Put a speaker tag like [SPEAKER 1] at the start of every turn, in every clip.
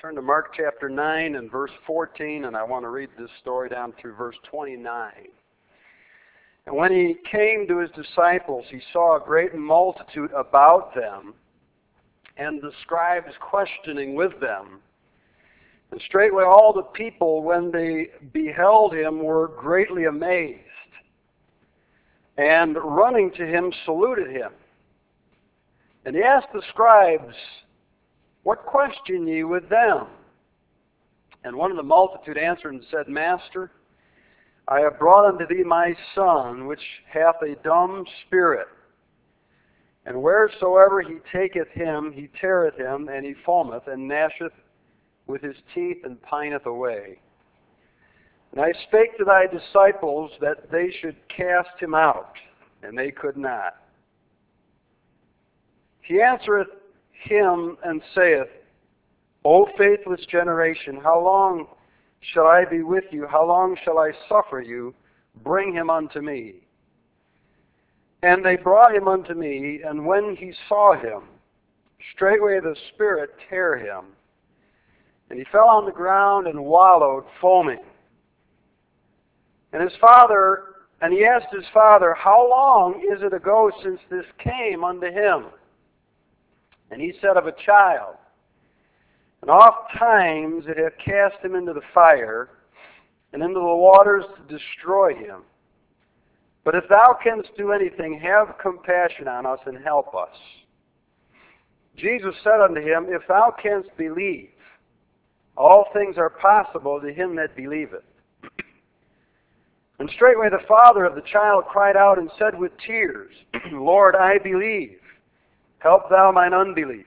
[SPEAKER 1] Turn to Mark chapter 9 and verse 14, and I want to read this story down through verse 29. And when he came to his disciples, he saw a great multitude about them, and the scribes questioning with them. And straightway all the people, when they beheld him, were greatly amazed, and running to him saluted him. And he asked the scribes, "What question ye with them?" And one of the multitude answered and said, "Master, I have brought unto thee my son, which hath a dumb spirit. And wheresoever he taketh him, he teareth him, and he foameth, and gnasheth with his teeth, and pineth away. And I spake to thy disciples that they should cast him out, and they could not. He answereth him and saith, O faithless generation, how long shall I be with you? How long shall I suffer you? Bring him unto me. And they brought him unto me, and when he saw him, straightway the spirit tare him. And he fell on the ground and wallowed, foaming. And he asked his father, How long is it ago since this came unto him? And he said, Of a child. And oft times it hath cast him into the fire, and into the waters to destroy him. But if thou canst do anything, have compassion on us, and help us. Jesus said unto him, If thou canst believe, all things are possible to him that believeth. And straightway the father of the child cried out and said with tears, Lord, I believe. Help thou mine unbelief.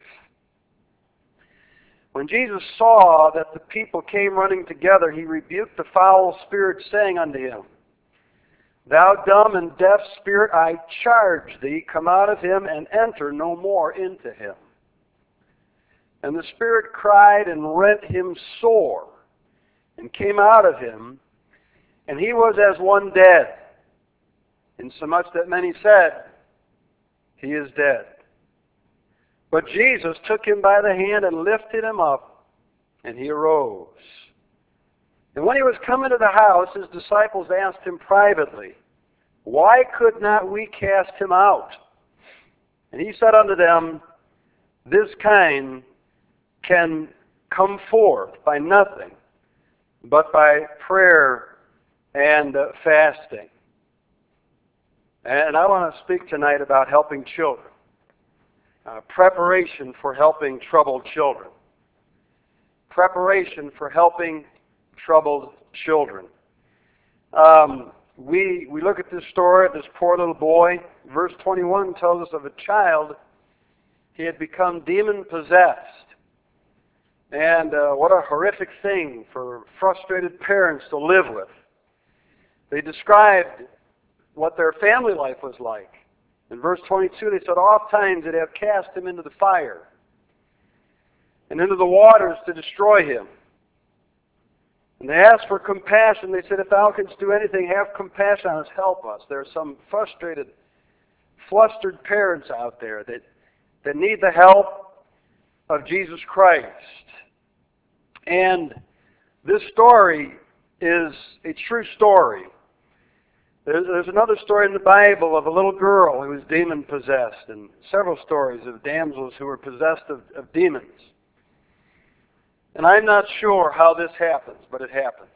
[SPEAKER 1] When Jesus saw that the people came running together, he rebuked the foul spirit, saying unto him, Thou dumb and deaf spirit, I charge thee, come out of him, and enter no more into him. And the spirit cried and rent him sore, and came out of him, and he was as one dead, insomuch that many said, He is dead. But Jesus took him by the hand and lifted him up, and he arose. And when he was come into the house, his disciples asked him privately, Why could not we cast him out? And he said unto them, This kind can come forth by nothing, but by prayer and fasting. And I want to speak tonight about helping children. Preparation for helping troubled children. Preparation for helping troubled children. We look at this story of this poor little boy. Verse 21 tells us of a child. He had become demon-possessed. And what a horrific thing for frustrated parents to live with. They described what their family life was like. In verse 22, they said, Oft times it have cast him into the fire, and into the waters to destroy him. And they asked for compassion. They said, If thou canst do anything, have compassion on us, help us. There are some frustrated, flustered parents out there that need the help of Jesus Christ. And this story is a true story. There's another story in the Bible of a little girl who was demon-possessed, and several stories of damsels who were possessed of demons. And I'm not sure how this happens, but it happens.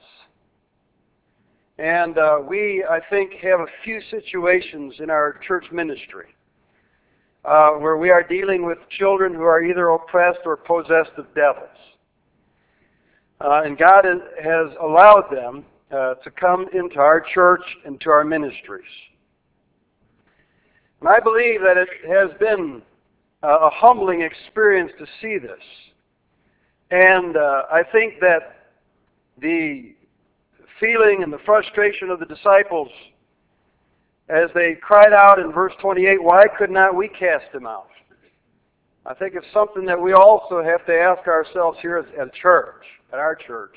[SPEAKER 1] And we, I think, have a few situations in our church ministry where we are dealing with children who are either oppressed or possessed of devils. And God has allowed them to come into our church and to our ministries. And I believe that it has been a humbling experience to see this. And I think that the feeling and the frustration of the disciples as they cried out in verse 28, Why could not we cast him out? I think it's something that we also have to ask ourselves here at church, at our church.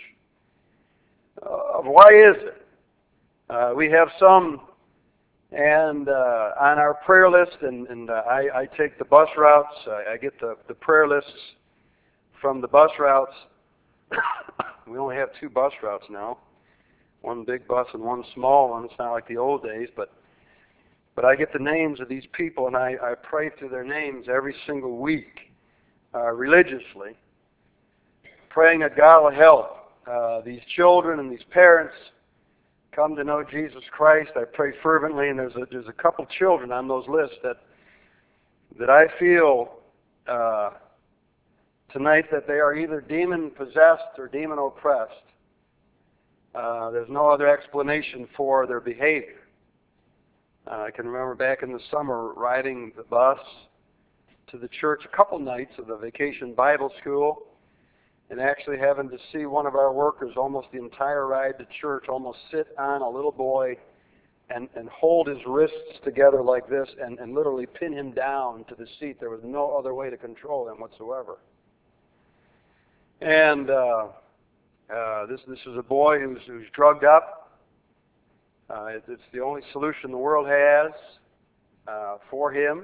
[SPEAKER 1] Why is it? We have some and on our prayer list, and I take the bus routes. I get the prayer lists from the bus routes. We only have 2 bus routes now, one big bus and one small one. It's not like the old days, but I get the names of these people, and I pray through their names every single week, religiously, praying that God will help these children and these parents come to know Jesus Christ. I pray fervently, and there's a couple children on those lists that I feel tonight that they are either demon-possessed or demon-oppressed. There's no other explanation for their behavior. I can remember back in the summer riding the bus to the church a couple nights of the vacation Bible school, and actually having to see one of our workers almost the entire ride to church almost sit on a little boy and hold his wrists together like this and literally pin him down to the seat. There was no other way to control him whatsoever. And this is a boy who's drugged up. It's the only solution the world has for him.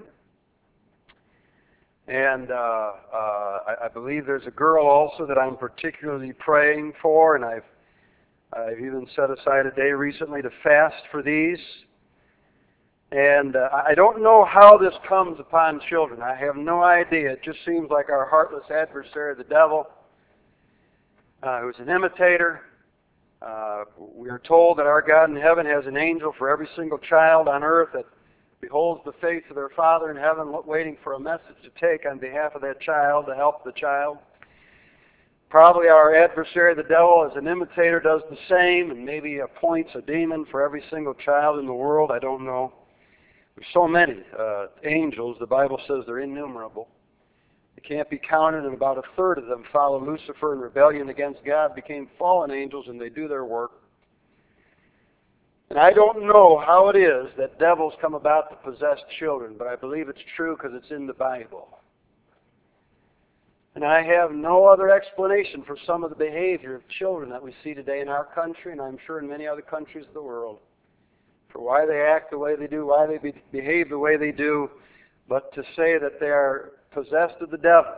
[SPEAKER 1] And I believe there's a girl also that I'm particularly praying for, and I've even set aside a day recently to fast for these. And I don't know how this comes upon children. I have no idea. It just seems like our heartless adversary, the devil, who's an imitator. We are told that our God in heaven has an angel for every single child on earth that beholds the face of their Father in heaven, waiting for a message to take on behalf of that child, to help the child. Probably our adversary, the devil, as an imitator, does the same, and maybe appoints a demon for every single child in the world. I don't know. There's so many angels. The Bible says they're innumerable. They can't be counted, and about a third of them follow Lucifer in rebellion against God, became fallen angels, and they do their work. And I don't know how it is that devils come about to possess children, but I believe it's true because it's in the Bible. And I have no other explanation for some of the behavior of children that we see today in our country, and I'm sure in many other countries of the world, for why they act the way they do, why they behave the way they do, but to say that they are possessed of the devil.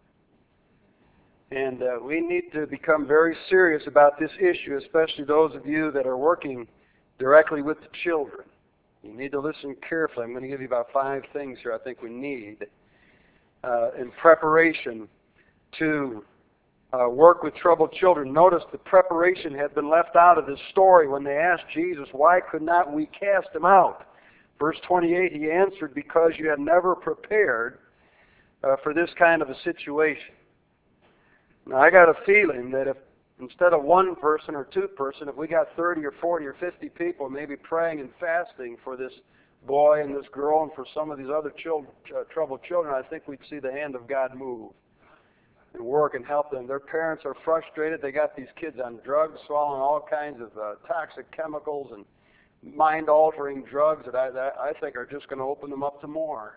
[SPEAKER 1] And we need to become very serious about this issue, especially those of you that are working directly with the children. You need to listen carefully. I'm going to give you about 5 things here I think we need in preparation to work with troubled children. Notice the preparation had been left out of this story when they asked Jesus, why could not we cast him out? Verse 28, he answered, because you had never prepared for this kind of a situation. Now, I got a feeling that if instead of 1 person or 2 person, if we got 30 or 40 or 50 people maybe praying and fasting for this boy and this girl and for some of these other troubled children, I think we'd see the hand of God move and work and help them. Their parents are frustrated. They got these kids on drugs, swallowing all kinds of toxic chemicals and mind-altering drugs that I think are just going to open them up to more.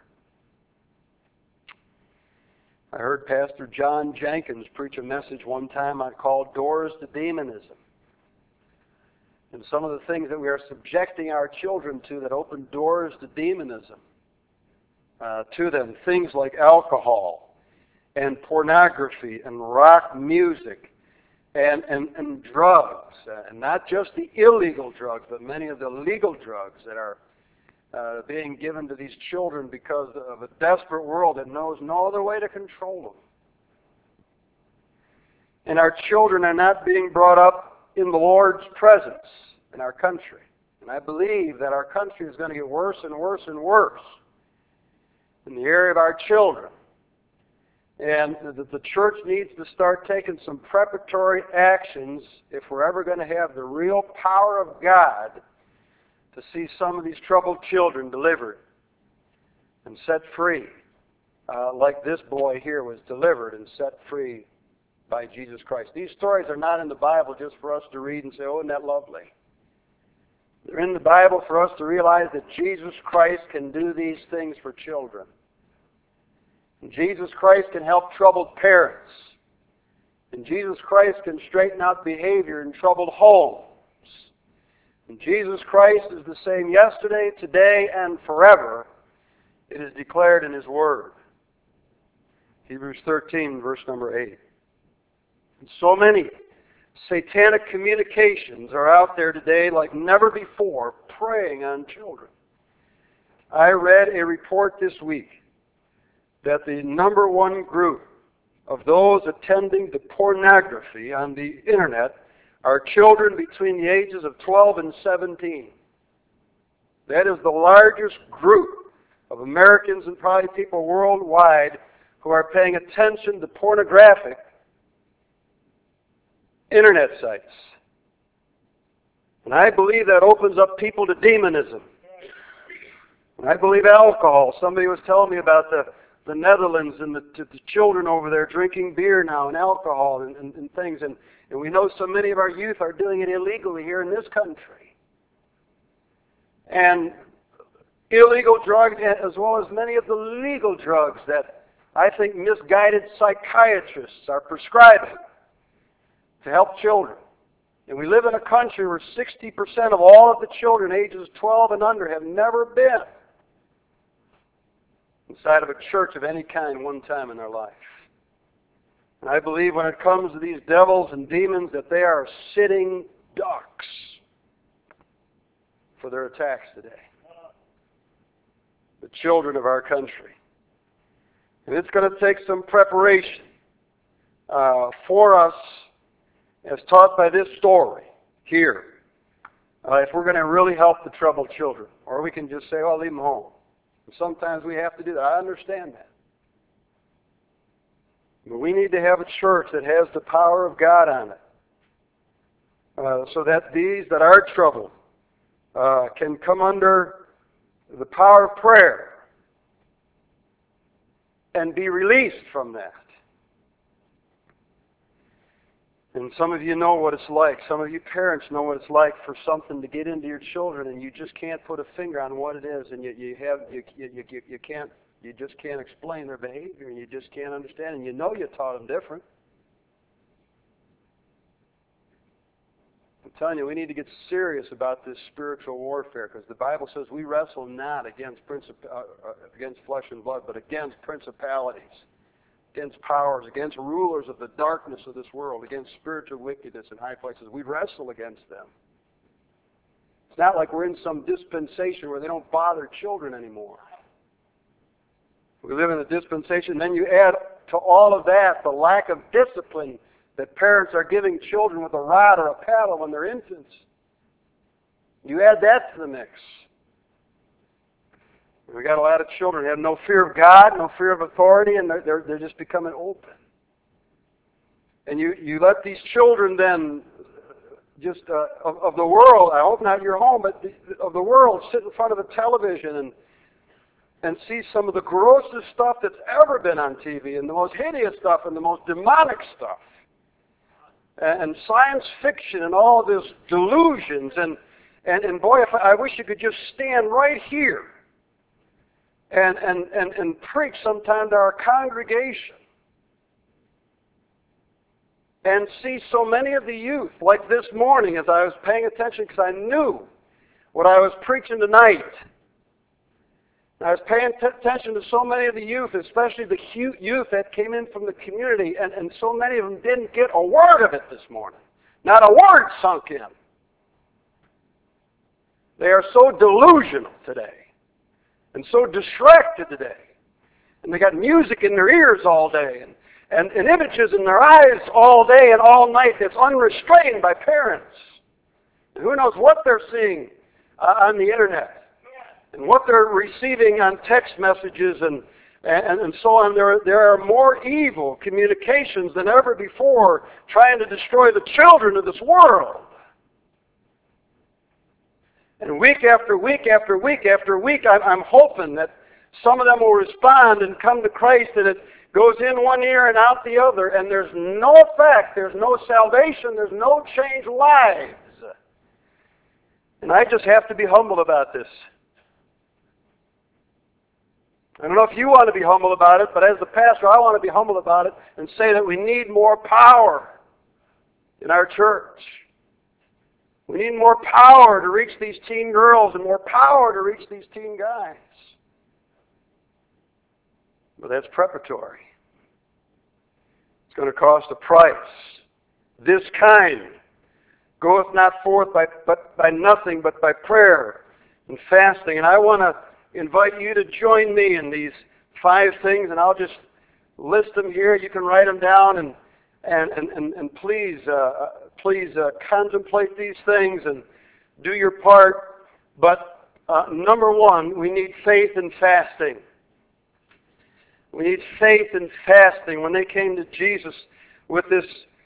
[SPEAKER 1] I heard Pastor John Jenkins preach a message one time called Doors to Demonism. And some of the things that we are subjecting our children to that open doors to demonism to them, things like alcohol and pornography and rock music and drugs, and not just the illegal drugs, but many of the legal drugs that are being given to these children because of a desperate world that knows no other way to control them. And our children are not being brought up in the Lord's presence in our country. And I believe that our country is going to get worse and worse and worse in the area of our children. And the church needs to start taking some preparatory actions if we're ever going to have the real power of God to see some of these troubled children delivered and set free, like this boy here was delivered and set free by Jesus Christ. These stories are not in the Bible just for us to read and say, oh, isn't that lovely? They're in the Bible for us to realize that Jesus Christ can do these things for children. And Jesus Christ can help troubled parents. And Jesus Christ can straighten out behavior in troubled homes. And Jesus Christ is the same yesterday, today, and forever. It is declared in His Word. Hebrews 13, verse number 8. And so many satanic communications are out there today like never before, preying on children. I read a report this week that the number one group of those attending to pornography on the internet are children between the ages of 12 and 17. That is the largest group of Americans and probably people worldwide who are paying attention to pornographic internet sites. And I believe that opens up people to demonism. And I believe alcohol. Somebody was telling me about the Netherlands and the children over there drinking beer now and alcohol and things. And we know so many of our youth are doing it illegally here in this country. And illegal drugs as well as many of the legal drugs that I think misguided psychiatrists are prescribing to help children. And we live in a country where 60% of all of the children ages 12 and under have never been inside of a church of any kind one time in their life. And I believe when it comes to these devils and demons that they are sitting ducks for their attacks today. The children of our country. And it's going to take some preparation for us, as taught by this story here, if we're going to really help the troubled children. Or we can just say, oh, leave them home. And sometimes we have to do that. I understand that. But we need to have a church that has the power of God on it. So that these that are troubled can come under the power of prayer and be released from that. And some of you know what it's like. Some of you parents know what it's like for something to get into your children, and you just can't put a finger on what it is, and you just can't explain their behavior, and you just can't understand, and you know you taught them different. I'm telling you, we need to get serious about this spiritual warfare, because the Bible says we wrestle not against flesh and blood, but against principalities, against powers, against rulers of the darkness of this world, against spiritual wickedness in high places. We wrestle against them. It's not like we're in some dispensation where they don't bother children anymore. We live in a dispensation, then you add to all of that the lack of discipline that parents are giving children with a rod or a paddle when they're infants. You add that to the mix. We got a lot of children who have no fear of God, no fear of authority, and they're just becoming open. And you let these children then just of the world, I hope not your home, but of the world, sit in front of a television and see some of the grossest stuff that's ever been on TV, and the most hideous stuff, and the most demonic stuff, and science fiction, and all of this delusions, and boy, I wish you could just stand right here and preach sometime to our congregation and see so many of the youth, like this morning as I was paying attention because I knew what I was preaching tonight. I was paying attention to so many of the youth, especially the youth that came in from the community, and so many of them didn't get a word of it this morning. Not a word sunk in. They are so delusional today. And so distracted today. And they got music in their ears all day and images in their eyes all day and all night that's unrestrained by parents. And who knows what they're seeing on the internet and what they're receiving on text messages and so on. There are more evil communications than ever before trying to destroy the children of this world. And week after week after week after week, I'm hoping that some of them will respond and come to Christ, and it goes in one ear and out the other, and there's no effect, there's no salvation, there's no changed lives. And I just have to be humble about this. I don't know if you want to be humble about it, but as the pastor, I want to be humble about it and say that we need more power in our church. We need more power to reach these teen girls and more power to reach these teen guys. But that's preparatory. It's going to cost a price. this kind goeth not forth by nothing but by prayer and fasting. And I want to invite you to join me in these 5 things, and I'll just list them here. You can write them down, and please contemplate these things and do your part. But number 1, we need faith and fasting. We need faith and fasting. When they came to Jesus with this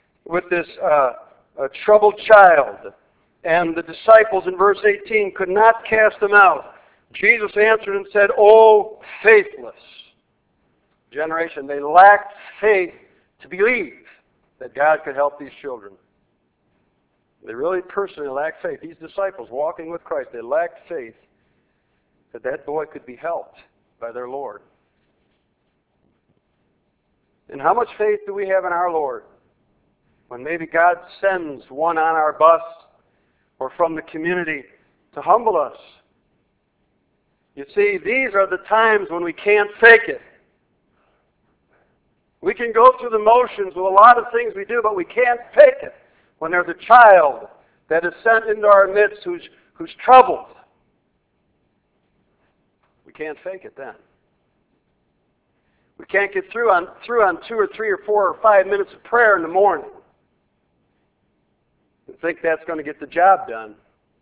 [SPEAKER 1] troubled child, and the disciples in verse 18 could not cast him out, Jesus answered and said, "O faithless generation." They lacked faith to believe that God could help these children. They really personally lacked faith. These disciples walking with Christ, they lacked faith that that boy could be helped by their Lord. And how much faith do we have in our Lord? When maybe God sends one on our bus or from the community to humble us. You see, these are the times when we can't fake it. We can go through the motions with a lot of things we do, but we can't fake it when there's a child that is sent into our midst who's troubled. We can't fake it then. We can't get through on 2 or 3 or 4 or 5 minutes of prayer in the morning and think that's going to get the job done.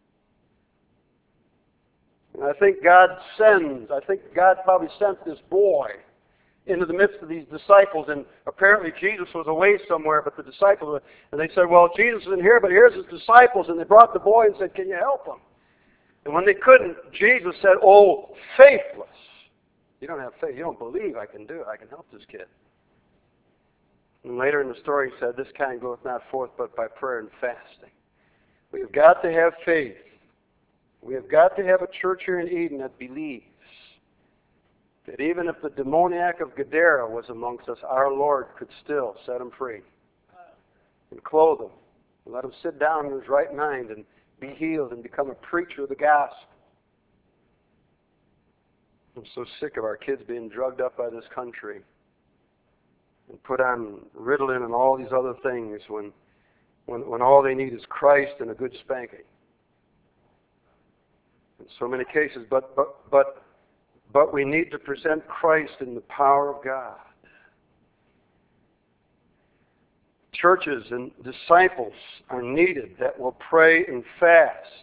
[SPEAKER 1] And I think God probably sent this boy into the midst of these disciples, and apparently Jesus was away somewhere, but the disciples, and they said, "Well, Jesus isn't here, but here's his disciples," and they brought the boy and said, "Can you help him?" And when they couldn't, Jesus said, "Oh, faithless. You don't have faith. You don't believe I can do it. I can help this kid." And later in the story he said, "This kind goeth not forth but by prayer and fasting." We've got to have faith. We have got to have a church here in Eden that believes that even if the demoniac of Gadara was amongst us, our Lord could still set him free and clothe him and let him sit down in his right mind and be healed and become a preacher of the gospel. I'm so sick of our kids being drugged up by this country and put on Ritalin and all these other things when all they need is Christ and a good spanking. In so many cases, but we need to present Christ in the power of God. Churches and disciples are needed that will pray and fast.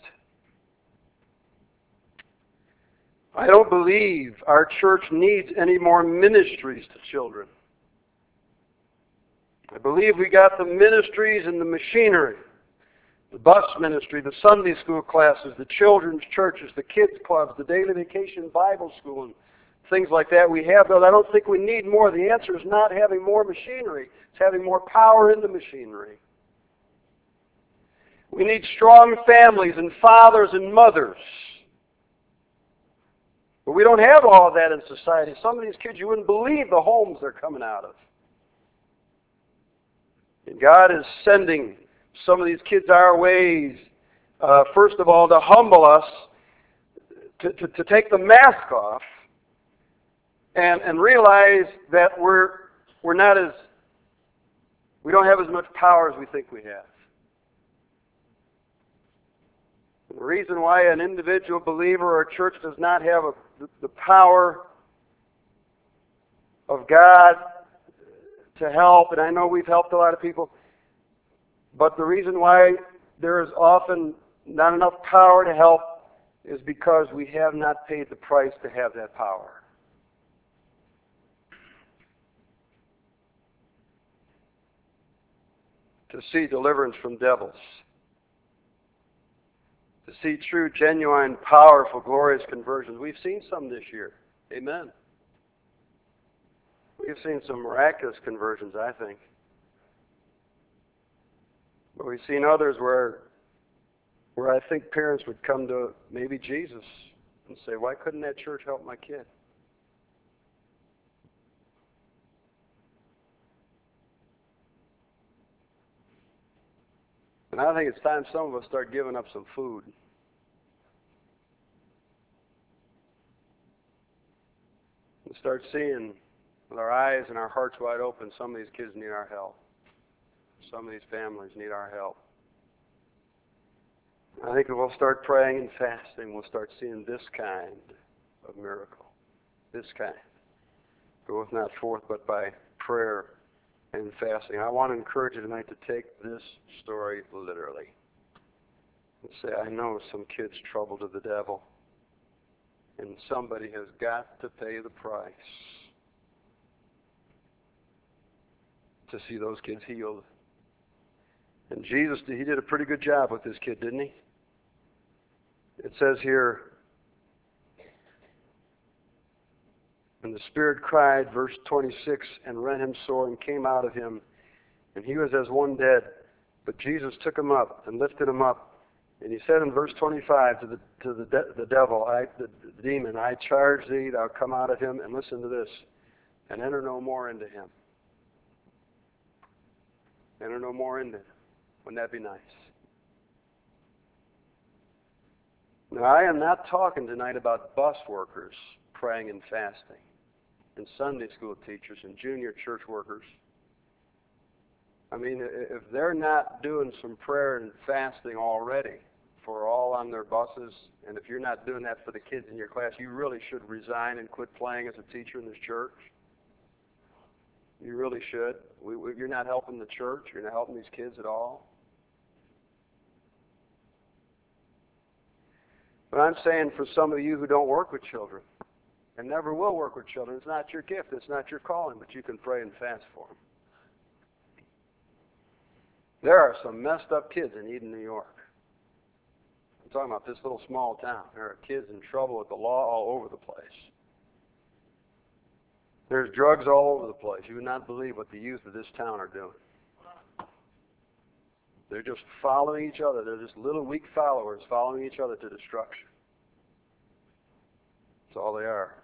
[SPEAKER 1] I don't believe our church needs any more ministries to children. I believe we got the ministries and the machinery. The bus ministry, the Sunday school classes, the children's churches, the kids clubs, the daily vacation Bible school, and things like that we have. But I don't think we need more. The answer is not having more machinery. It's having more power in the machinery. We need strong families and fathers and mothers. But we don't have all of that in society. Some of these kids, you wouldn't believe the homes they're coming out of. And God is sending some of these kids our ways, first of all, to humble us, to take the mask off, and realize that we don't have as much power as we think we have. The reason why an individual believer or a church does not have the power of God to help, and I know we've helped a lot of people, but the reason why there is often not enough power to help is because we have not paid the price to have that power. To see deliverance from devils. To see true, genuine, powerful, glorious conversions. We've seen some this year. Amen. We've seen some miraculous conversions, I think. But we've seen others where I think parents would come to maybe Jesus and say, "Why couldn't that church help my kid?" And I think it's time some of us start giving up some food. And start seeing with our eyes and our hearts wide open, some of these kids need our help. Some of these families need our help. I think if we'll start praying and fasting, we'll start seeing this kind of miracle. This kind. Goeth not forth but by prayer and fasting. I want to encourage you tonight to take this story literally. And say, I know some kid's troubled of the devil. And somebody has got to pay the price to see those kids healed. And Jesus, he did a pretty good job with this kid, didn't he? It says here, and the Spirit cried, verse 26, and rent him sore and came out of him, and he was as one dead. But Jesus took him up and lifted him up, and he said in verse 25 to the devil, the demon, I charge thee, thou come out of him, and listen to this, and enter no more into him. Enter no more into him. Wouldn't that be nice? Now, I am not talking tonight about bus workers praying and fasting, and Sunday school teachers and junior church workers. I mean, if they're not doing some prayer and fasting already for all on their buses, and if you're not doing that for the kids in your class, you really should resign and quit playing as a teacher in this church. You really should. You're not helping the church. You're not helping these kids at all. But I'm saying for some of you who don't work with children and never will work with children, it's not your gift, it's not your calling, but you can pray and fast for them. There are some messed up kids in Eden, New York. I'm talking about this little small town. There are kids in trouble with the law all over the place. There's drugs all over the place. You would not believe what the youth of this town are doing. They're just following each other. They're just little weak followers following each other to destruction. That's all they are.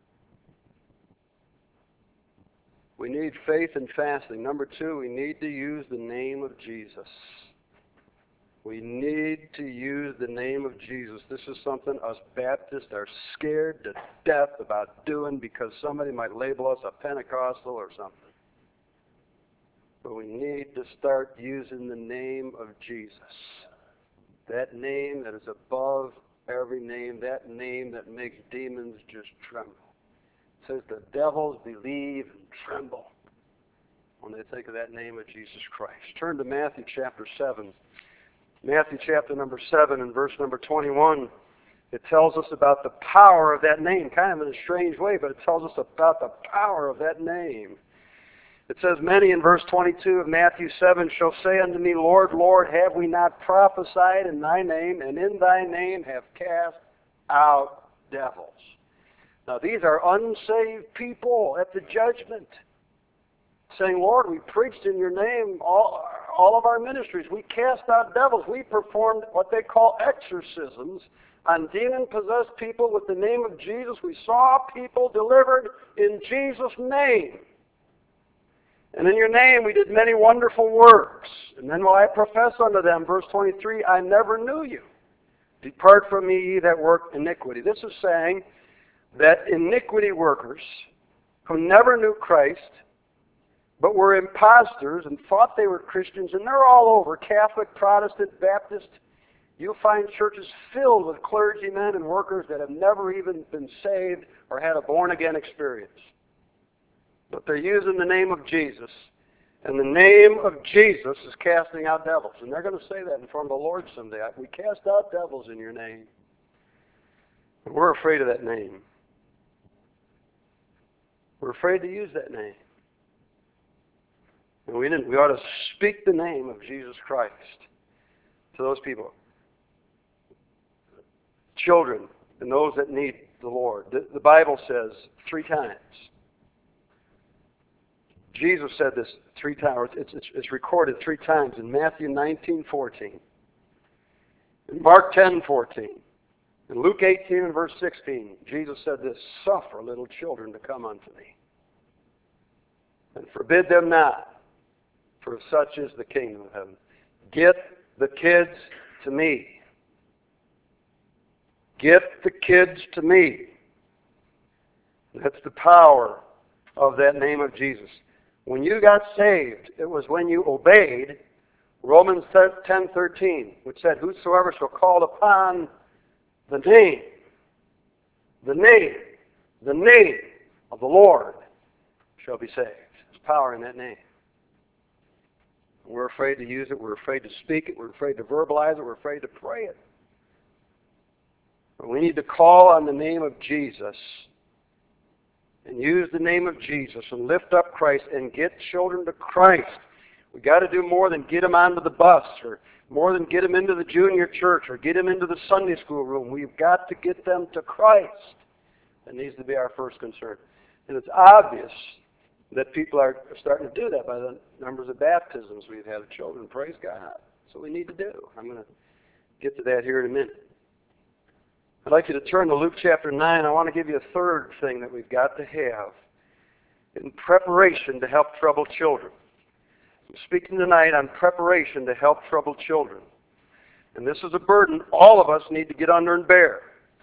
[SPEAKER 1] We need faith and fasting. Number two, we need to use the name of Jesus. We need to use the name of Jesus. This is something us Baptists are scared to death about doing because somebody might label us a Pentecostal or something. But we need to start using the name of Jesus. That name that is above every name. That name that makes demons just tremble. It says the devils believe and tremble when they think of that name of Jesus Christ. Turn to Matthew chapter 7. Matthew chapter number 7 and verse number 21. It tells us about the power of that name, kind of in a strange way, but it tells us about the power of that name. It says, many in verse 22 of Matthew 7 shall say unto me, Lord, Lord, have we not prophesied in thy name, and in thy name have cast out devils? Now these are unsaved people at the judgment, saying, Lord, we preached in your name all of our ministries. We cast out devils. We performed what they call exorcisms on demon-possessed people with the name of Jesus. We saw people delivered in Jesus' name. And in your name we did many wonderful works. And then will I profess unto them, verse 23, I never knew you. Depart from me, ye that work iniquity. This is saying that iniquity workers who never knew Christ, but were imposters and thought they were Christians, and they're all over, Catholic, Protestant, Baptist. You'll find churches filled with clergymen and workers that have never even been saved or had a born-again experience. But they're using the name of Jesus, and the name of Jesus is casting out devils. And they're going to say that in front of the Lord someday. We cast out devils in your name. And we're afraid of that name. We're afraid to use that name. And we ought to speak the name of Jesus Christ to those people. Children and those that need the Lord. The Bible says 3 times. Jesus said this 3 times. It's recorded 3 times in Matthew 19:14, in Mark 10:14, in Luke 18 and verse 16. Jesus said this, suffer little children to come unto me, and forbid them not, for such is the kingdom of heaven. Get the kids to me. Get the kids to me. That's the power of that name of Jesus. When you got saved, it was when you obeyed Romans 10:13, which said, whosoever shall call upon the name of the Lord shall be saved. There's power in that name. We're afraid to use it. We're afraid to speak it. We're afraid to verbalize it. We're afraid to pray it. But we need to call on the name of Jesus and use the name of Jesus and lift up Christ and get children to Christ. We've got to do more than get them onto the bus or more than get them into the junior church or get them into the Sunday school room. We've got to get them to Christ. That needs to be our first concern. And it's obvious that people are starting to do that by the numbers of baptisms we've had of children. Praise God. That's what we need to do. I'm going to get to that here in a minute. I'd like you to turn to Luke chapter 9. I want to give you a third thing that we've got to have in preparation to help troubled children. I'm speaking tonight on preparation to help troubled children. And this is a burden all of us need to get under and bear.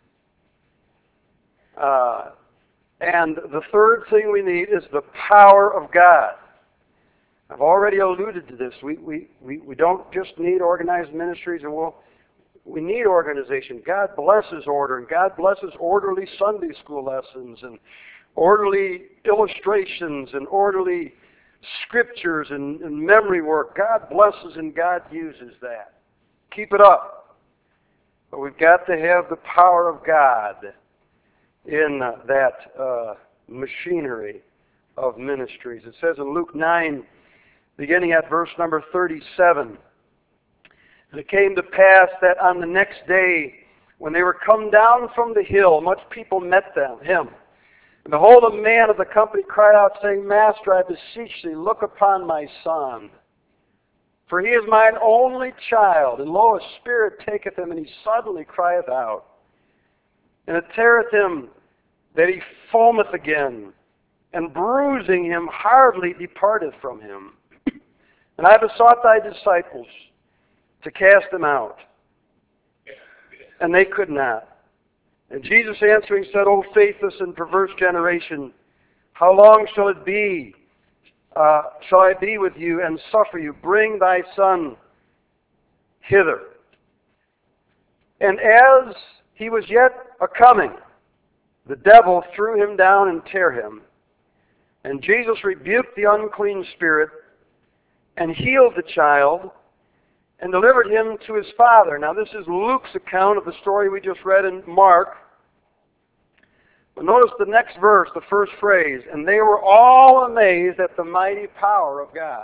[SPEAKER 1] And the third thing we need is the power of God. I've already alluded to this. We don't just need organized ministries, and we need organization. God blesses order, and God blesses orderly Sunday school lessons, and orderly illustrations, and orderly scriptures, and memory work. God blesses and God uses that. Keep it up. But we've got to have the power of God in that machinery of ministries. It says in Luke 9, beginning at verse number 37, and it came to pass that on the next day, when they were come down from the hill, much people met him. And behold, a man of the company cried out, saying, Master, I beseech thee, look upon my son. For he is mine only child, and lo, a spirit taketh him, and he suddenly crieth out. And it teareth him that he foameth again, and bruising him hardly departeth from him. And I besought thy disciples to cast him out, and they could not. And Jesus answering said, O faithless and perverse generation, how long shall it be? Shall I be with you and suffer you? Bring thy son hither. And as he was yet a-coming, the devil threw him down and tear him. And Jesus rebuked the unclean spirit and healed the child and delivered him to his father. Now this is Luke's account of the story we just read in Mark. But notice the next verse, the first phrase, and they were all amazed at the mighty power of God.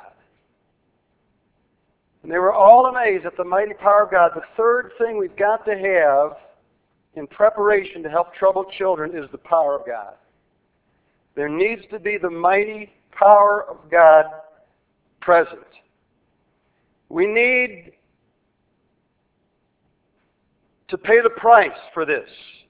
[SPEAKER 1] And they were all amazed at the mighty power of God. The third thing we've got to have in preparation to help troubled children is the power of God. There needs to be the mighty power of God present. We need to pay the price for this.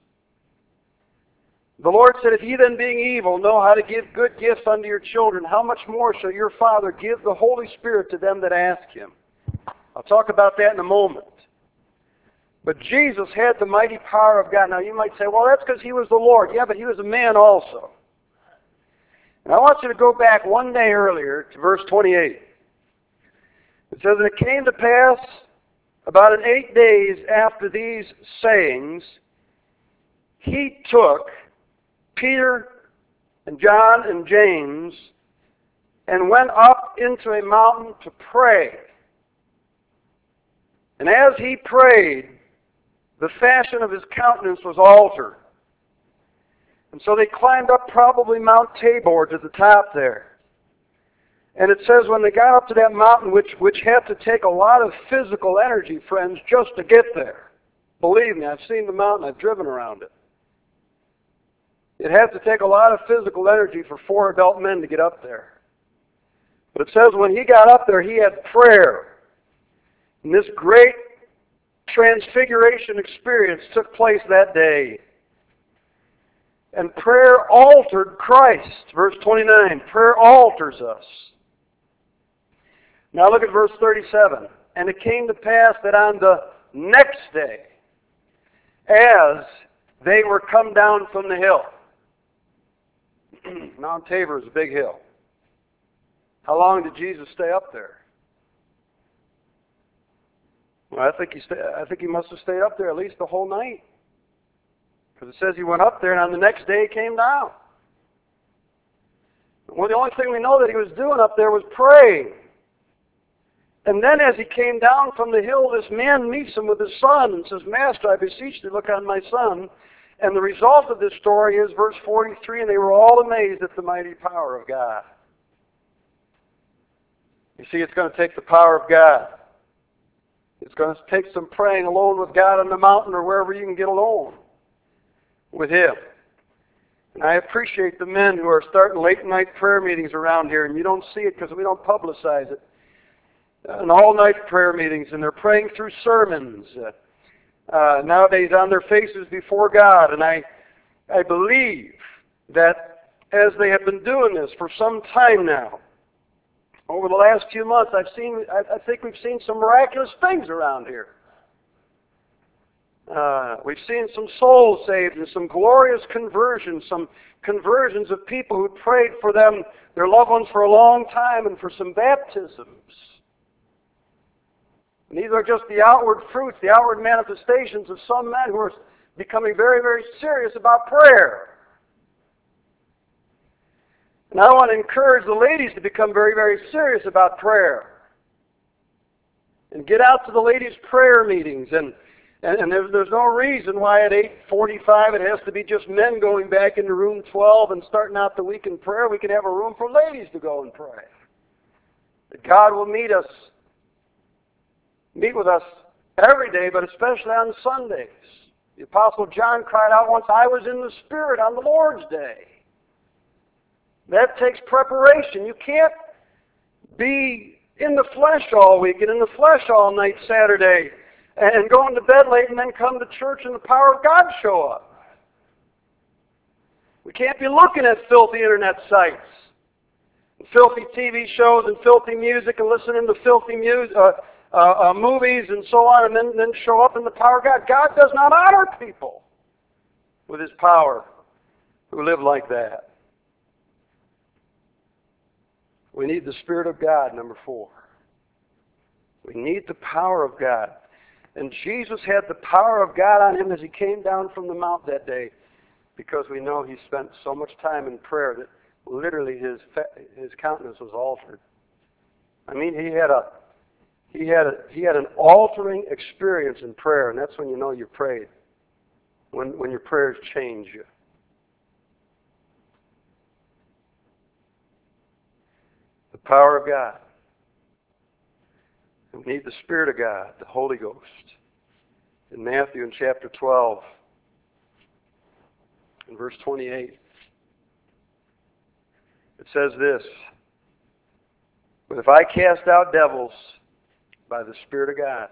[SPEAKER 1] The Lord said, if ye then being evil know how to give good gifts unto your children, how much more shall your Father give the Holy Spirit to them that ask Him? I'll talk about that in a moment. But Jesus had the mighty power of God. Now you might say, well, that's because He was the Lord. Yeah, but He was a man also. And I want you to go back one day earlier to verse 28. It says, and it came to pass about 8 days after these sayings, He took Peter and John and James and went up into a mountain to pray. And as He prayed, the fashion of His countenance was altered. And so they climbed up probably Mount Tabor to the top there. And it says when they got up to that mountain, which had to take a lot of physical energy, friends, just to get there. Believe me, I've seen the mountain, I've driven around it. It had to take a lot of physical energy for 4 adult men to get up there. But it says when He got up there, He had prayer. And this great transfiguration experience took place that day. And prayer altered Christ. Verse 29, prayer alters us. Now look at verse 37. And it came to pass that on the next day, as they were come down from the hill. Mount Tabor is a big hill. How long did Jesus stay up there? Well, I think he must have stayed up there at least the whole night. Because it says he went up there, and on the next day he came down. Well, the only thing we know that he was doing up there was praying. And then as he came down from the hill, this man meets him with his son and says, Master, I beseech thee, look on my son. And the result of this story is verse 43, and they were all amazed at the mighty power of God. You see, it's going to take the power of God. It's going to take some praying alone with God on the mountain or wherever you can get alone with Him. And I appreciate the men who are starting late night prayer meetings around here, and you don't see it because we don't publicize it. And all-night prayer meetings, and they're praying through sermons nowadays on their faces before God. And I believe that as they have been doing this for some time now, over the last few months, I think we've seen some miraculous things around here. We've seen some souls saved and some glorious conversions, some conversions of people who prayed for them, their loved ones, for a long time, and for some baptisms. And these are just the outward fruits, the outward manifestations of some men who are becoming very, very serious about prayer. And I want to encourage the ladies to become very, very serious about prayer. And get out to the ladies' prayer meetings. And there's no reason why at 8:45 it has to be just men going back into room 12 and starting out the week in prayer. We can have a room for ladies to go and pray. That God will meet with us every day, but especially on Sundays. The Apostle John cried out once, I was in the Spirit on the Lord's Day. That takes preparation. You can't be in the flesh all week and in the flesh all night Saturday and going to bed late and then come to church and the power of God show up. We can't be looking at filthy internet sites, and filthy TV shows and filthy music and listening to filthy movies and so on, and then show up in the power of God. God does not honor people with His power who live like that. We need the Spirit of God, number 4. We need the power of God. And Jesus had the power of God on Him as He came down from the mount that day, because we know He spent so much time in prayer that literally His countenance was altered. I mean, He had an altering experience in prayer, and that's when you know you prayed, when your prayers change you. The power of God. We need the Spirit of God, the Holy Ghost. In Matthew in chapter 12, in verse 28, it says this, But if I cast out devils by the Spirit of God,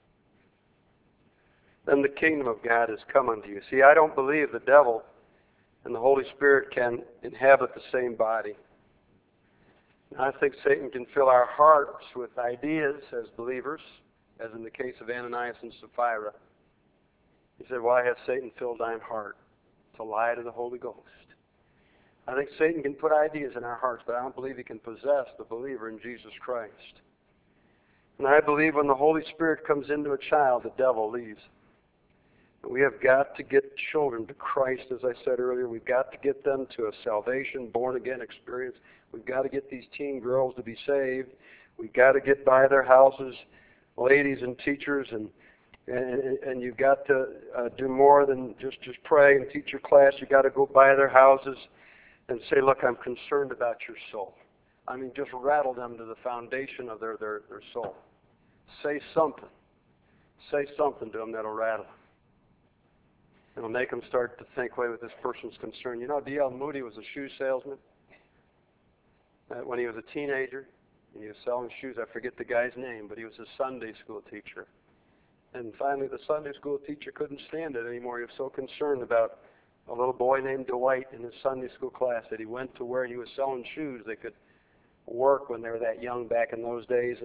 [SPEAKER 1] then the kingdom of God has come unto you. See, I don't believe the devil and the Holy Spirit can inhabit the same body. I think Satan can fill our hearts with ideas as believers, as in the case of Ananias and Sapphira. He said, Why hath Satan filled thine heart to lie to the Holy Ghost? I think Satan can put ideas in our hearts, but I don't believe he can possess the believer in Jesus Christ. And I believe when the Holy Spirit comes into a child, the devil leaves. We have got to get children to Christ, as I said earlier. We've got to get them to a salvation, born-again experience. We've got to get these teen girls to be saved. We've got to get by their houses, ladies and teachers, and you've got to do more than just pray and teach your class. You've got to go by their houses and say, look, I'm concerned about your soul. I mean, just rattle them to the foundation of their soul. Say something. Say something to them that'll rattle them. It'll make them start to think, wait, this person's concerned. You know, D.L. Moody was a shoe salesman. When he was a teenager, and he was selling shoes. I forget the guy's name, but he was a Sunday school teacher. And finally, the Sunday school teacher couldn't stand it anymore. He was so concerned about a little boy named Dwight in his Sunday school class that he went to where he was selling shoes. They could work when they were that young back in those days.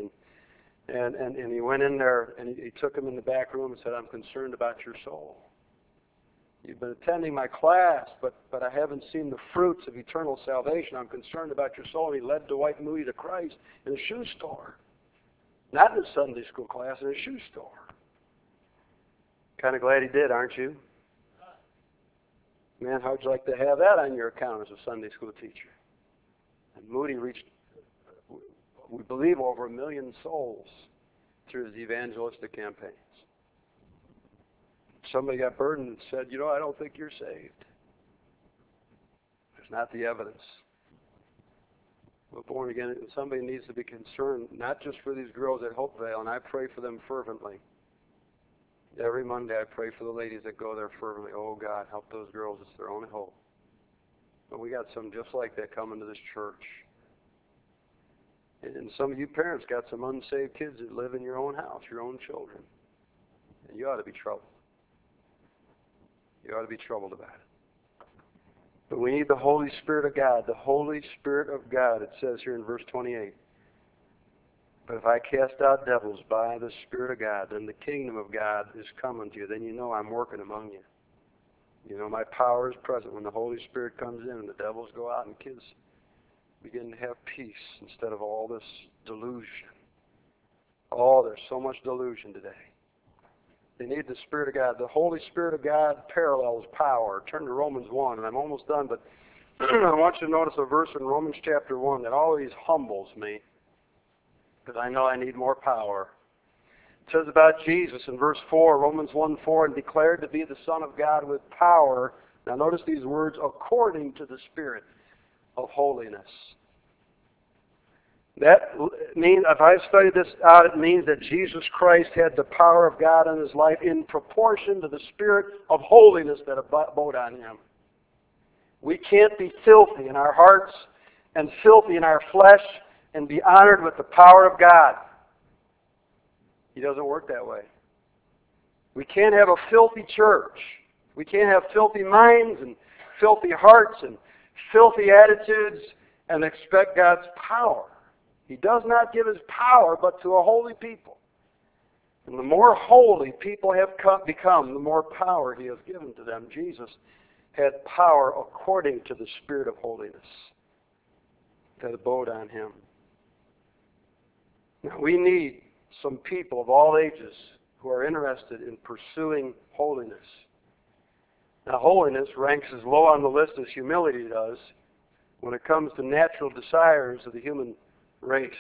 [SPEAKER 1] And he went in there, and he took him in the back room and said, I'm concerned about your soul. You've been attending my class, but I haven't seen the fruits of eternal salvation. I'm concerned about your soul. And he led Dwight Moody to Christ in a shoe store. Not in a Sunday school class, in a shoe store. Kind of glad he did, aren't you? Man, how'd you like to have that on your account as a Sunday school teacher? And Moody reached, we believe, over 1 million souls through his evangelistic campaigns. Somebody got burdened and said, I don't think you're saved. There's not the evidence. We're born again, and somebody needs to be concerned, not just for these girls at Hopevale, and I pray for them fervently. Every Monday I pray for the ladies that go there fervently. Oh, God, help those girls. It's their only hope. But we got some just like that coming to this church. And some of you parents got some unsaved kids that live in your own house, your own children. And you ought to be troubled. You ought to be troubled about it. But we need the Holy Spirit of God. The Holy Spirit of God, it says here in verse 28. But if I cast out devils by the Spirit of God, then the kingdom of God is coming to you. Then you know I'm working among you. You know my power is present when the Holy Spirit comes in and the devils go out and kids begin to have peace instead of all this delusion. Oh, there's so much delusion today. They need the Spirit of God. The Holy Spirit of God parallels power. Turn to Romans 1, and I'm almost done, but I want you to notice a verse in Romans chapter 1 that always humbles me, because I know I need more power. It says about Jesus in verse 4, Romans 1:4, and declared to be the Son of God with power. Now notice these words, according to the Spirit of holiness. That means, if I've studied this out, it means that Jesus Christ had the power of God in his life in proportion to the Spirit of holiness that abode on him. We can't be filthy in our hearts and filthy in our flesh and be honored with the power of God. He doesn't work that way. We can't have a filthy church. We can't have filthy minds and filthy hearts and filthy attitudes and expect God's power. He does not give his power but to a holy people. And the more holy people have become, the more power he has given to them. Jesus had power according to the Spirit of holiness that abode on him. Now we need some people of all ages who are interested in pursuing holiness. Now holiness ranks as low on the list as humility does when it comes to natural desires of the human race.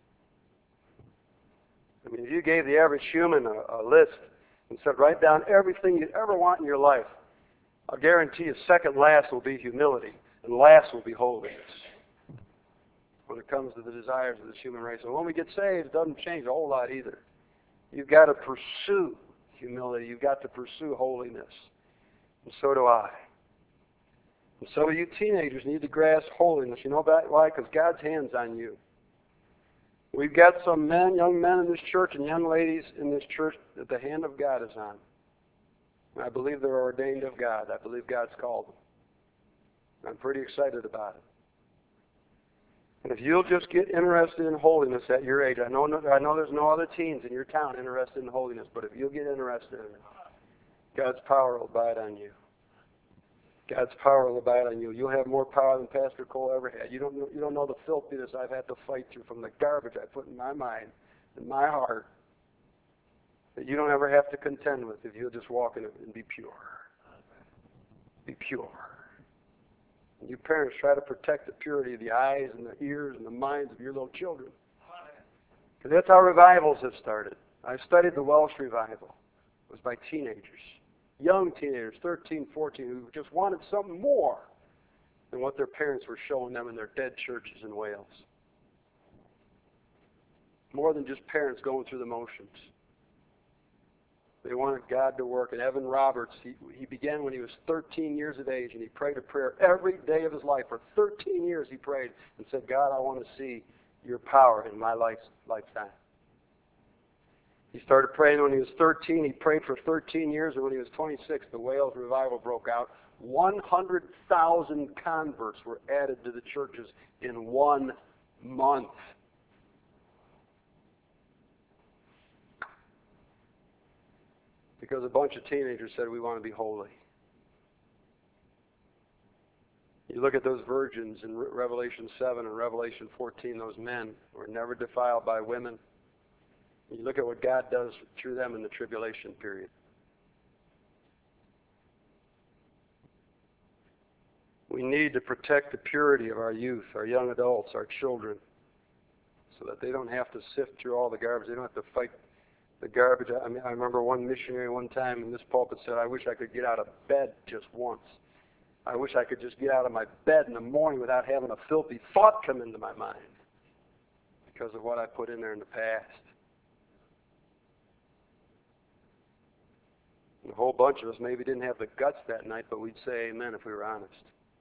[SPEAKER 1] I mean, if you gave the average human a list and said, write down everything you ever want in your life, I'll guarantee you second last will be humility, and last will be holiness when it comes to the desires of this human race. And when we get saved, it doesn't change a whole lot either. You've got to pursue humility. You've got to pursue holiness. And so do I. And some of you teenagers need to grasp holiness. You know why? Because God's hand's on you. We've got some men, young men in this church and young ladies in this church that the hand of God is on. I believe they're ordained of God. I believe God's called them. I'm pretty excited about it. And if you'll just get interested in holiness at your age, I know there's no other teens in your town interested in holiness, but if you'll get interested in it, God's power will abide on you. God's power will abide on you. You'll have more power than Pastor Cole ever had. You don't know the filthiness I've had to fight through from the garbage I put in my mind and my heart that you don't ever have to contend with if you'll just walk in it and be pure. Be pure. And you parents, try to protect the purity of the eyes and the ears and the minds of your little children. Because that's how revivals have started. I studied the Welsh revival. It was by teenagers. Young teenagers, 13, 14, who just wanted something more than what their parents were showing them in their dead churches in Wales. More than just parents going through the motions. They wanted God to work. And Evan Roberts, he began when he was 13 years of age, and he prayed a prayer every day of his life. For 13 years he prayed and said, God, I want to see your power in my lifetime. He started praying when he was 13. He prayed for 13 years, and when he was 26, the Wales revival broke out. 100,000 converts were added to the churches in 1 month. Because a bunch of teenagers said, we want to be holy. You look at those virgins in Revelation 7 and Revelation 14, those men were never defiled by women. You look at what God does through them in the tribulation period. We need to protect the purity of our youth, our young adults, our children, so that they don't have to sift through all the garbage. They don't have to fight the garbage. I mean, I remember one missionary one time in this pulpit said, "I wish I could get out of bed just once. I wish I could just get out of my bed in the morning without having a filthy thought come into my mind because of what I put in there in the past." And a whole bunch of us maybe didn't have the guts that night, but we'd say amen if we were honest.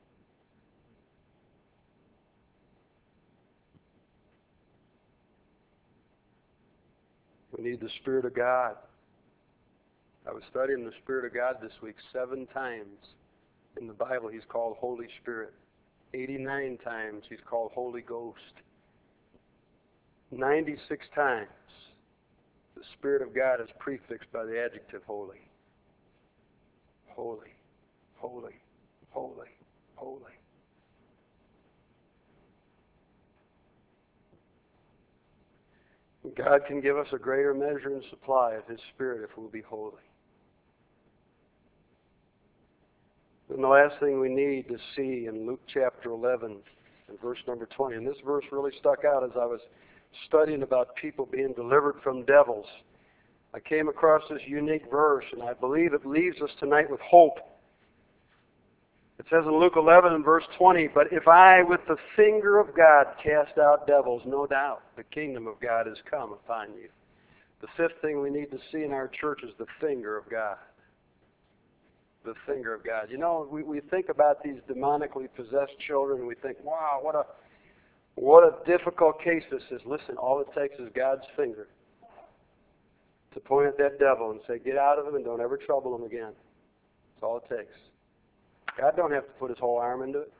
[SPEAKER 1] We need the Spirit of God. I was studying the Spirit of God this week. 7 times in the Bible He's called Holy Spirit. 89 times He's called Holy Ghost. 96 times the Spirit of God is prefixed by the adjective holy. Holy, holy, holy, holy. God can give us a greater measure and supply of His Spirit if we'll be holy. And the last thing we need to see in Luke chapter 11 and verse number 20, and this verse really stuck out as I was studying about people being delivered from devils. I came across this unique verse, and I believe it leaves us tonight with hope. It says in Luke 11 and verse 20, "But if I with the finger of God cast out devils, no doubt the kingdom of God is come upon you." The fifth thing we need to see in our church is the finger of God. The finger of God. You know, we think about these demonically possessed children, and we think, wow, what a difficult case this is. Listen, all it takes is God's finger to point at that devil and say, get out of him and don't ever trouble him again. That's all it takes. God don't have to put His whole arm into it.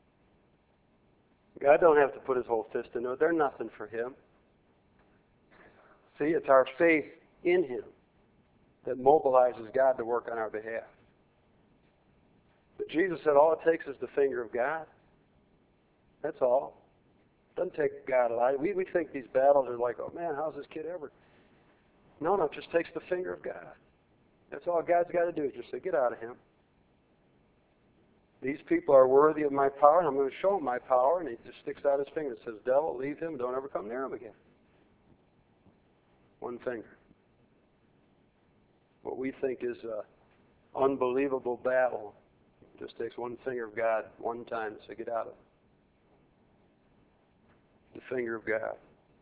[SPEAKER 1] God don't have to put His whole fist into it. They're nothing for Him. See, it's our faith in Him that mobilizes God to work on our behalf. But Jesus said all it takes is the finger of God. That's all. It doesn't take God a lot. We think these battles are like, oh man, how's this kid ever? No, it just takes the finger of God. That's all God's got to do is just say, get out of him. These people are worthy of my power, and I'm going to show them my power. And He just sticks out His finger and says, devil, leave him. Don't ever come near him again. One finger. What we think is an unbelievable battle just takes one finger of God one time to say, get out of it. The finger of God.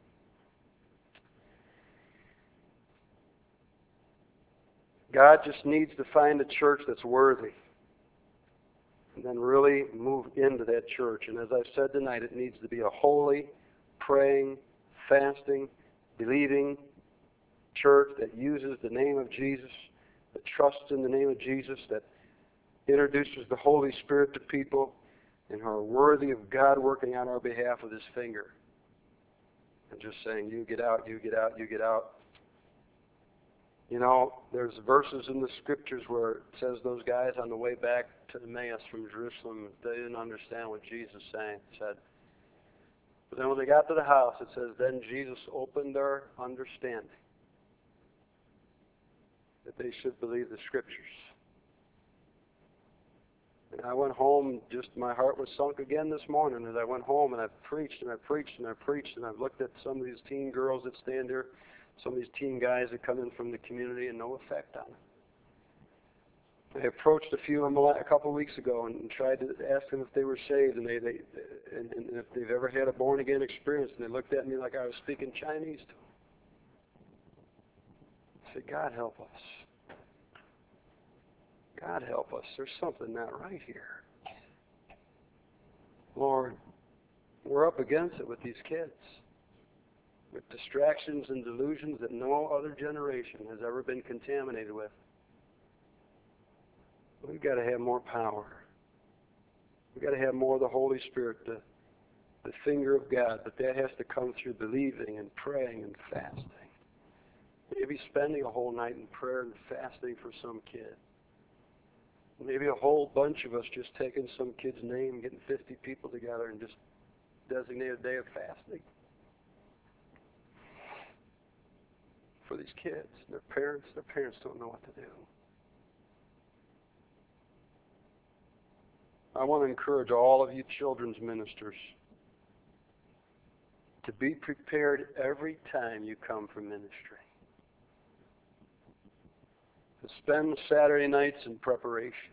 [SPEAKER 1] God just needs to find a church that's worthy. And then really move into that church. And as I've said tonight, it needs to be a holy, praying, fasting, believing church that uses the name of Jesus, that trusts in the name of Jesus, that introduces the Holy Spirit to people, and are worthy of God working on our behalf with His finger. And just saying, you get out, you get out, you get out. You know, there's verses in the Scriptures where it says those guys on the way back to Emmaus from Jerusalem, they didn't understand what Jesus was saying. It said, but then when they got to the house, it says, then Jesus opened their understanding that they should believe the Scriptures. And I went home, just my heart was sunk again this morning as I went home, and I preached and I preached and I preached, and I've looked at some of these teen girls that stand here, some of these teen guys that come in from the community, and no effect on them. I approached a few of them a couple of weeks ago and tried to ask them if they were saved, and and if they've ever had a born-again experience, and they looked at me like I was speaking Chinese to them. I said, God help us. God help us. There's something not right here. Lord, we're up against it with these kids, with distractions and delusions that no other generation has ever been contaminated with. We've got to have more power. We've got to have more of the Holy Spirit, the finger of God, but that has to come through believing and praying and fasting. Maybe spending a whole night in prayer and fasting for some kid. Maybe a whole bunch of us just taking some kid's name, getting 50 people together and just designate a day of fasting for these kids. Their parents don't know what to do. I want to encourage all of you children's ministers to be prepared every time you come for ministry. To spend Saturday nights in preparation.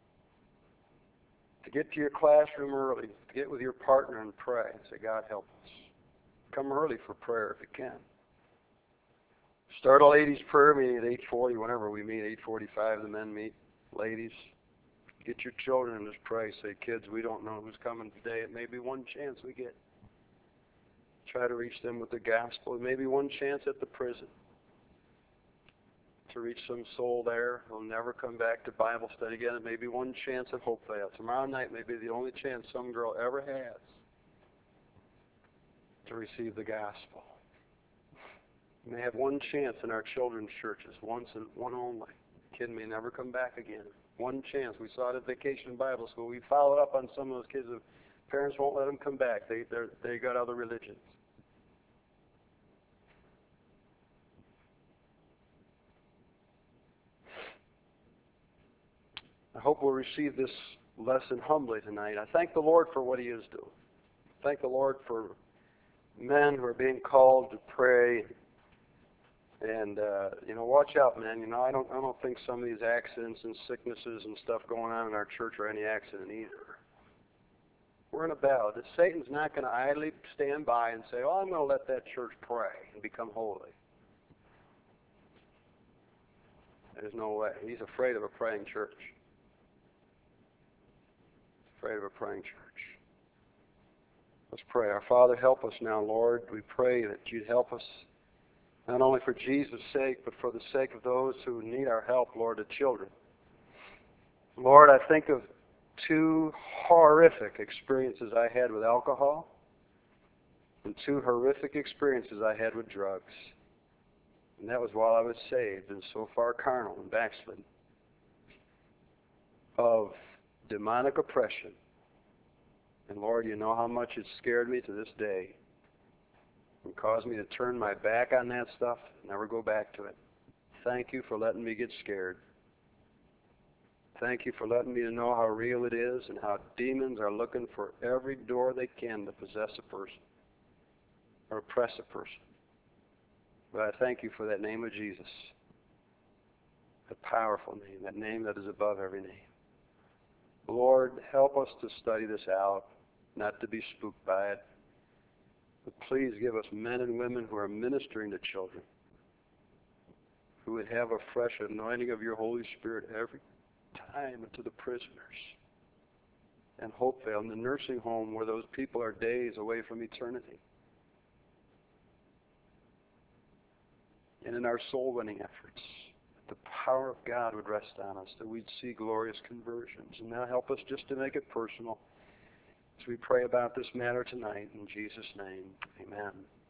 [SPEAKER 1] To get to your classroom early. To get with your partner and pray and say, God help us. Come early for prayer if you can. Start a ladies' prayer meeting at 8:40, whenever we meet, 8:45 the men meet. Ladies, get your children and just pray. Say, kids, we don't know who's coming today. It may be one chance we get. Try to reach them with the gospel. It may be one chance at the prison to reach some soul there who'll never come back to Bible study again. It may be one chance at Hopevale. Tomorrow night may be the only chance some girl ever has to receive the gospel. We may have one chance in our children's churches, once and one only. The kid may never come back again. One chance. We saw it at Vacation Bible School. We followed up on some of those kids. Parents won't let them come back. They got other religions. I hope we'll receive this lesson humbly tonight. I thank the Lord for what He is doing. Thank the Lord for men who are being called to pray. And watch out, man. I don't think some of these accidents and sicknesses and stuff going on in our church are any accident either. We're in a battle. Satan's not going to idly stand by and say, "Oh, I'm going to let that church pray and become holy." There's no way. He's afraid of a praying church. He's afraid of a praying church. Let's pray. Our Father, help us now, Lord. We pray that You'd help us, not only for Jesus' sake, but for the sake of those who need our help, Lord, the children. Lord, I think of two horrific experiences I had with alcohol and two horrific experiences I had with drugs. And that was while I was saved and so far carnal and backslidden. Of demonic oppression. And Lord, You know how much it scared me to this day. And caused me to turn my back on that stuff, never go back to it. Thank You for letting me get scared. Thank You for letting me to know how real it is and how demons are looking for every door they can to possess a person or oppress a person. But I thank You for that name of Jesus, the powerful name, that name that is above every name. Lord, help us to study this out, not to be spooked by it. But please give us men and women who are ministering to children, who would have a fresh anointing of Your Holy Spirit every time into the prisoners and Hopevale, in the nursing home where those people are days away from eternity. And in our soul-winning efforts, the power of God would rest on us, that we'd see glorious conversions. And now help us just to make it personal as we pray about this matter tonight. In Jesus' name, amen.